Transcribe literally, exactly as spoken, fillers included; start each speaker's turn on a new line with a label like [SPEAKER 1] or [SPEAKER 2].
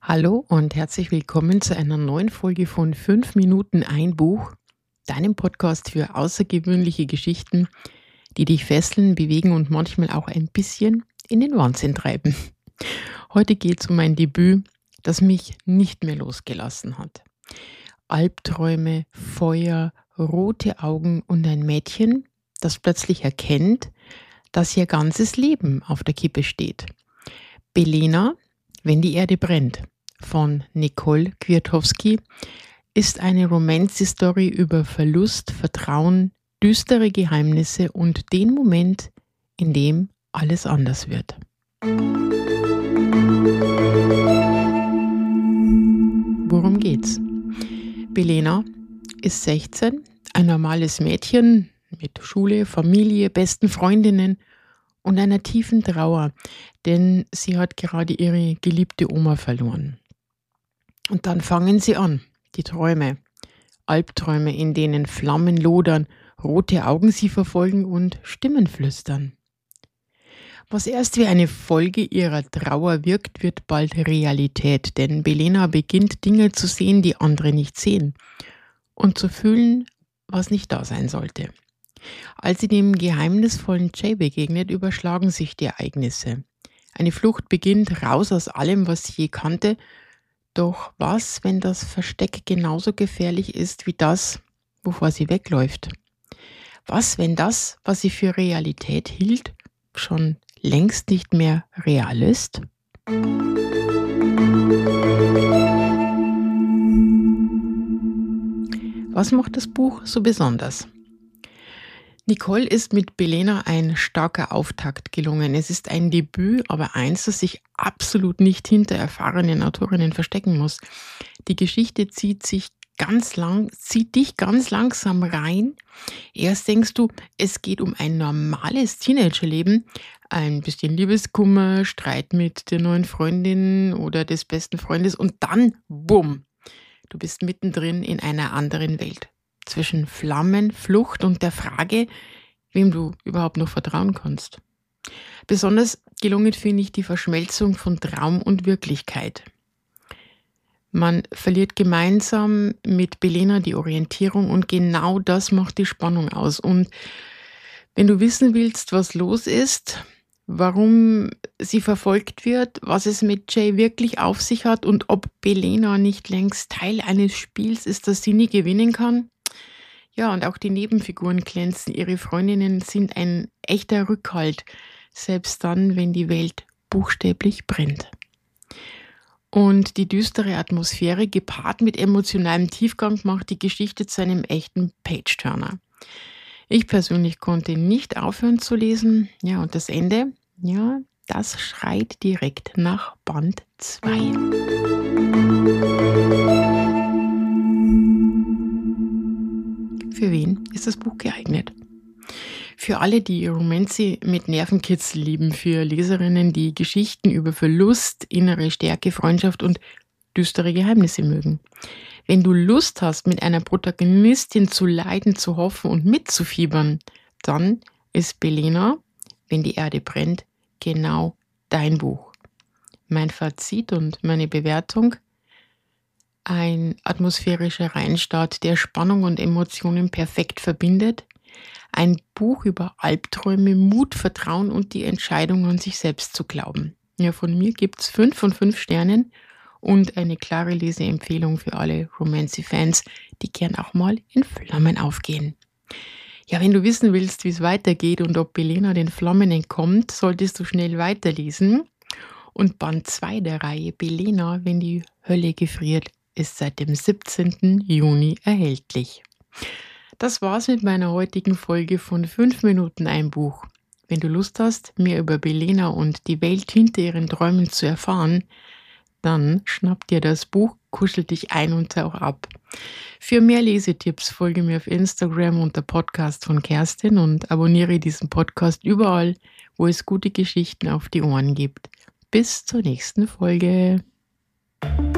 [SPEAKER 1] Hallo und herzlich willkommen zu einer neuen Folge von fünf Minuten ein Buch, deinem Podcast für außergewöhnliche Geschichten, die dich fesseln, bewegen und manchmal auch ein bisschen in den Wahnsinn treiben. Heute geht es um ein Debüt, das mich nicht mehr losgelassen hat. Albträume, Feuer, rote Augen und ein Mädchen, das plötzlich erkennt, dass ihr ganzes Leben auf der Kippe steht. Belena, wenn die Erde brennt, von Nicole Kwiatkowski, ist eine Romanze-Story über Verlust, Vertrauen, düstere Geheimnisse und den Moment, in dem alles anders wird. Worum geht's? Belena ist sechzehn, ein normales Mädchen mit Schule, Familie, besten Freundinnen und einer tiefen Trauer, denn sie hat gerade ihre geliebte Oma verloren. Und dann fangen sie an, die Träume, Albträume, in denen Flammen lodern, rote Augen sie verfolgen und Stimmen flüstern. Was erst wie eine Folge ihrer Trauer wirkt, wird bald Realität, denn Belena beginnt Dinge zu sehen, die andere nicht sehen, und zu fühlen, was nicht da sein sollte. Als sie dem geheimnisvollen Jay begegnet, überschlagen sich die Ereignisse. Eine Flucht beginnt, raus aus allem, was sie je kannte. Doch was, wenn das Versteck genauso gefährlich ist wie das, wovor sie wegläuft? Was, wenn das, was sie für Realität hielt, schon längst nicht mehr real ist? Was macht das Buch so besonders? Nicole ist mit Belena ein starker Auftakt gelungen. Es ist ein Debüt, aber eins, das sich absolut nicht hinter erfahrenen Autorinnen verstecken muss. Die Geschichte zieht sich ganz lang, zieht dich ganz langsam rein. Erst denkst du, es geht um ein normales Teenagerleben, ein bisschen Liebeskummer, Streit mit der neuen Freundin oder des besten Freundes und dann, bumm, du bist mittendrin in einer anderen Welt. Zwischen Flammen, Flucht und der Frage, wem du überhaupt noch vertrauen kannst. Besonders gelungen finde ich die Verschmelzung von Traum und Wirklichkeit. Man verliert gemeinsam mit Belena die Orientierung und genau das macht die Spannung aus. Und wenn du wissen willst, was los ist, warum sie verfolgt wird, was es mit Jay wirklich auf sich hat und ob Belena nicht längst Teil eines Spiels ist, das sie nie gewinnen kann, ja, und auch die Nebenfiguren glänzen. Ihre Freundinnen sind ein echter Rückhalt, selbst dann, wenn die Welt buchstäblich brennt. Und die düstere Atmosphäre, gepaart mit emotionalem Tiefgang, macht die Geschichte zu einem echten Page-Turner. Ich persönlich konnte nicht aufhören zu lesen. Ja, und das Ende, ja, das schreit direkt nach Band zwei. Für wen ist das Buch geeignet? Für alle, die Romanze mit Nervenkitzel lieben, für Leserinnen, die Geschichten über Verlust, innere Stärke, Freundschaft und düstere Geheimnisse mögen. Wenn du Lust hast, mit einer Protagonistin zu leiden, zu hoffen und mitzufiebern, dann ist Belena, wenn die Erde brennt, genau dein Buch. Mein Fazit und meine Bewertung: ein atmosphärischer Reinstart, der Spannung und Emotionen perfekt verbindet. Ein Buch über Albträume, Mut, Vertrauen und die Entscheidung, an sich selbst zu glauben. Ja, von mir gibt's fünf von fünf Sternen und eine klare Leseempfehlung für alle Romanze-Fans, die gern auch mal in Flammen aufgehen. Ja, wenn du wissen willst, wie es weitergeht und ob Belena den Flammen entkommt, solltest du schnell weiterlesen. Und Band zwei der Reihe Belena, wenn die Hölle gefriert, ist seit dem siebzehnten Juni erhältlich. Das war's mit meiner heutigen Folge von fünf Minuten ein Buch. Wenn du Lust hast, mehr über Belena und die Welt hinter ihren Träumen zu erfahren, dann schnapp dir das Buch, kuschel dich ein und tauch ab. Für mehr Lesetipps folge mir auf Instagram unter Podcast von Kerstin und abonniere diesen Podcast überall, wo es gute Geschichten auf die Ohren gibt. Bis zur nächsten Folge.